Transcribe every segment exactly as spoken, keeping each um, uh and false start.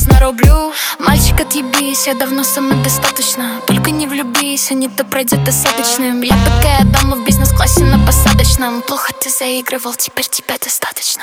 подвластно рублю. Мальчик, отъебись, я давно самодостаточно. Только не влюбись, а не то пройдет осадочным. Я пока я дома в бизнес-классе на посадочном. Плохо ты заигрывал, теперь тебя достаточно.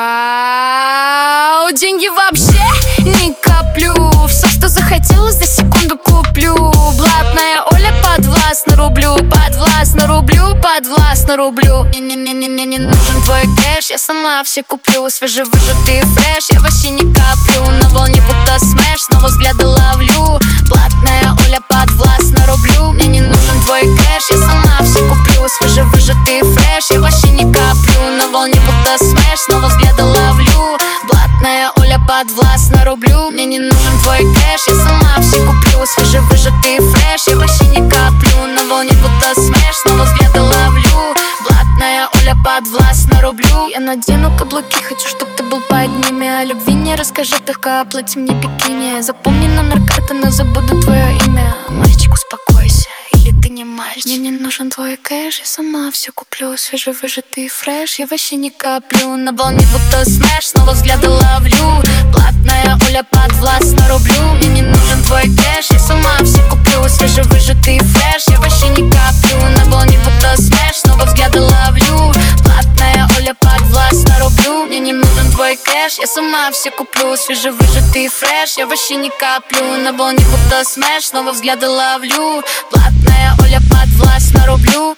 Вау, деньги вообще не коплю. Все, что захотелось, за секунду куплю. Блатная Оля подвластно рублю. Подвластно рублю, подвластно рублю. Не-не-не-не, мне не нужен твой кэш, я сама все куплю. Свежевыжатый фреш, я вообще не коплю. На волне будто смеш, снова взгляды ловлю. Блатная Оля подвластно рублю. Мне не нужен твой кэш, я сама все куплю. Свежевыжатый фреш, я вообще не коплю. На волне будто смеш, снова взгляды ловлю. Блатная Оля подвластно рублю. Мне не нужен твой кэш, я сама все куплю. Свежевыжатый фреш, я вообще не коплю. На волне будто смеш, снова взгляды ловлю. Блатная Оля подвластно рублю. Я надену каблуки, хочу, чтоб ты был под ними. О любви не расскажи, только оплати мне бикини. Запомни номер карты, но забуду твое имя. Мальчик, успокойся, или ты не мальчик. Мне не нужен твой кэш, я сама все куплю. Свежевыжатый фреш, я вообще не коплю. На волне будто смеш, снова взгляды ловлю. Блатная Оля подвластно рублю. Мне не нужен твой кэш, я сама все куплю. Свежевыжатый фреш, я вообще не коплю. На волне будто смеш, снова взгляды ловлю. Блатная Оля подвластно рублю. Мне не нужен твой кэш, я сама все куплю. Свежевыжатый фреш, я вообще не коплю. На волне будто смеш, снова взгляды ловлю. Блатная Оля подвластно рублю.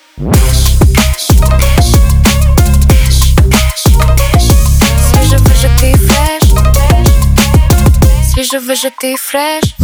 Свежевыжатый фреш, свежевыжатый фреш.